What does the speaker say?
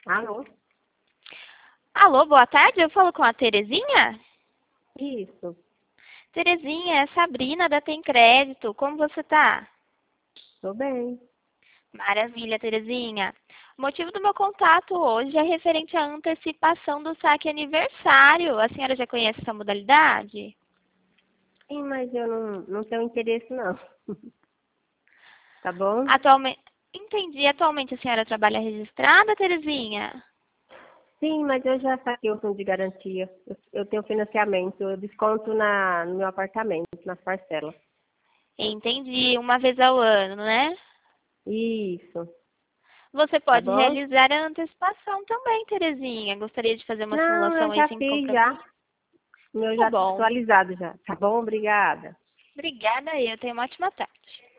Alô? Alô, boa tarde, eu falo com a Terezinha? Isso, Terezinha, é Sabrina da Tem Crédito, como você tá? tô bem. Maravilha, Terezinha. O motivo do meu contato hoje é referente à antecipação do saque aniversário. A senhora já conhece essa modalidade? Sim, mas eu não tenho interesse, não. Tá bom? Atualmente, entendi. Atualmente a senhora trabalha registrada, Terezinha? Sim, mas eu já saquei o fundo de garantia. Eu tenho financiamento, eu desconto no meu apartamento, nas parcelas. Entendi, uma vez ao ano, né? Isso, Você tá pode bom? realizar a antecipação também, Terezinha. Gostaria de fazer uma Não, simulação eu aí já sem fiz já. compromisso? O meu Tá já tá bom. atualizado já. Tá bom? Obrigada. Obrigada, eu tenho uma ótima tarde.